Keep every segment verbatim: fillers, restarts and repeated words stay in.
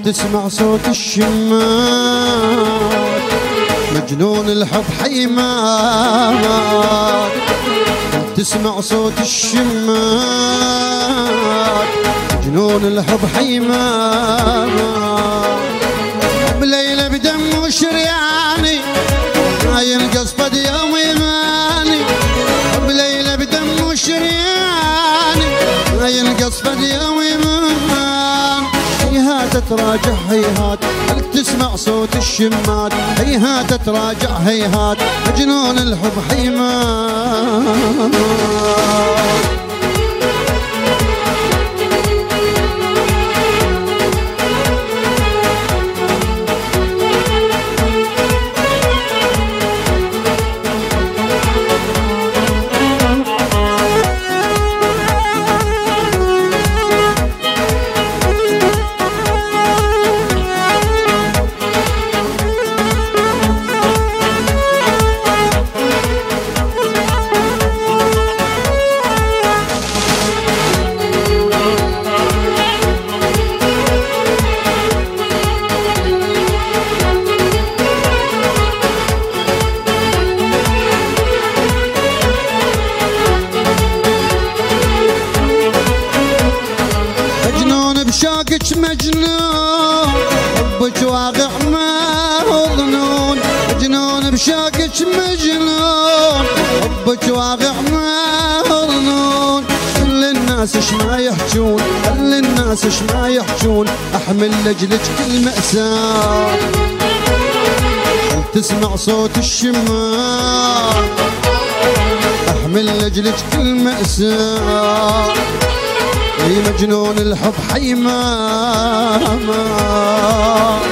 تسمع صوت الشمات مجنون الحب حيمات. تسمع صوت الشمات مجنون الحب حيمات. بليلة بدم وشرياني ما ينقص فد يوم يماني. بليلة بدم وشرياني ما ينقص فد يوم يماني. هيهات تراجع هيهات هل تسمع صوت الشمات. هيهات تراجع هيهات مجنون الحب حيمات. بشوقك مجنون حبك واقع ما هو ظنون. مجنون بشوقك مجنون حبك واقع ما هو ظنون. كل الناس اش ما يحجون كل الناس اش ما يحجون. احمل لاجلك كل مأساة تسمع صوت الشمال. احمل لاجلك كل مأساة اي مجنون الحب حيمات.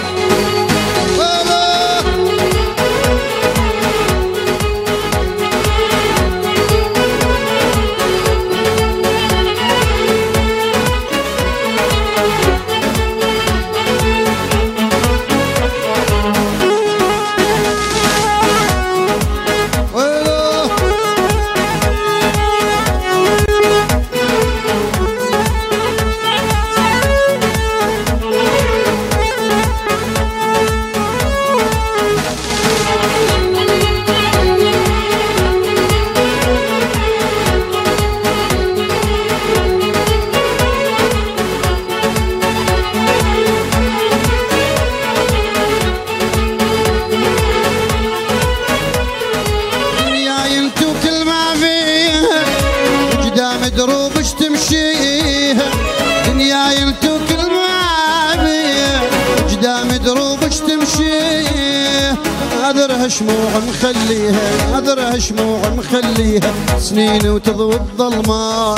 دروبش تمشيها دنيا ينتو كل ما بيها. قدام دروبش تمشيها اذرها شموع مخليها اذرها شموع مخليها. سنين وتضوي الظلمات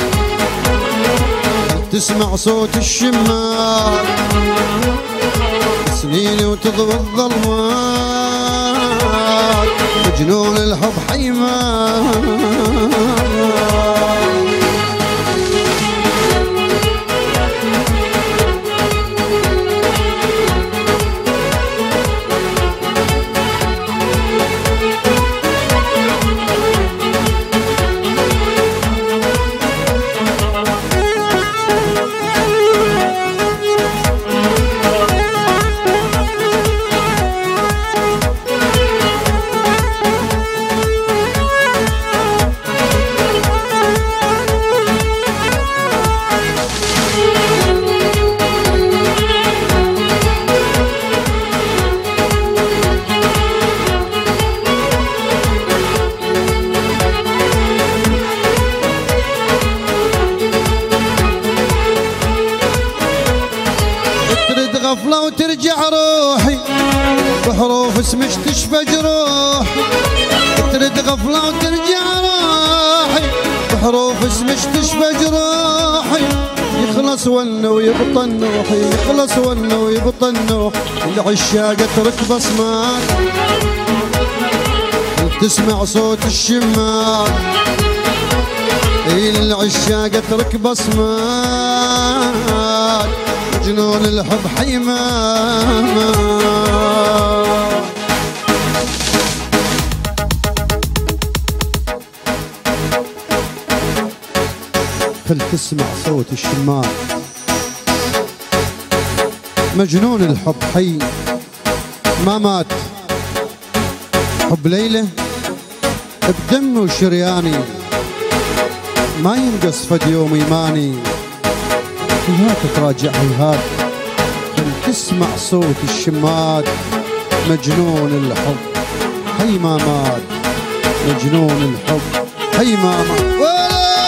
تسمع صوت الشمال. سنين وتضوي الظلمات مجنون الحب حيمات. غفلة وترجع روحي بحروف اسمك تشفى جروحي. ترد غفلة وترجع روحي بحروف اسمك تشفى جروحي. يخلص ونه ويبطى النوح يخلص ونه ويبطى النوح. العشاقة ترك بصمات تسمع صوت الشمال. العشاقة ترك بصمات مجنون الحب حيمات. هل تسمع صوت الشمال. مجنون الحب حي ما مات. حب ليلى بدمي وشرياني ما ينقص فد يوم ايماني. هيهات تراجع هيهات خل تسمع صوت الشمات. مجنون الحب حي ما مات. مجنون الحب حي ما مات.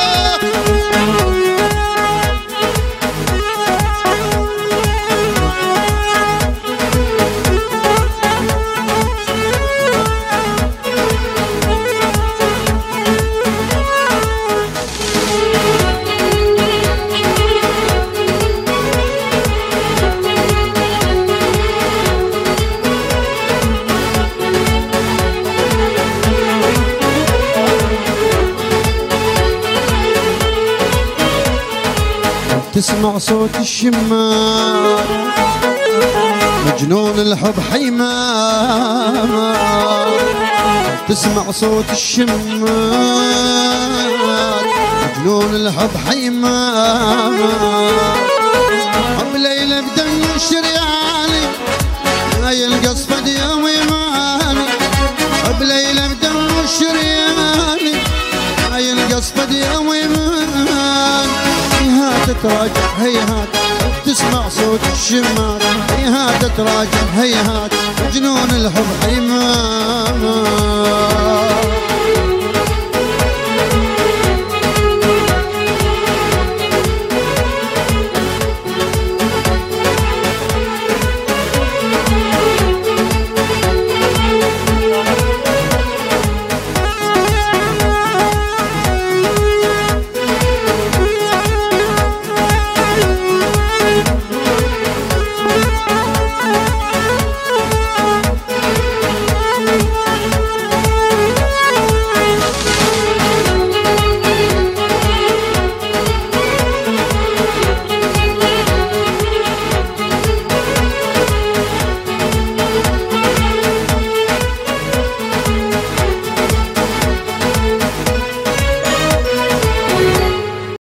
تسمع صوت الشمال. مجنون الحب حي ما مات. تسمع صوت الشمال. مجنون الحب حي ما مات. حب ليلى بدم شرياني ما ينقص فد يوم ايماني. حب ليلى بدم شرياني ما ينقص فد يوم ايماني. هيهات تراجع هيهات تسمع صوت الشمات. هيهات تراجع هيهات مجنون الحب حي ما مات.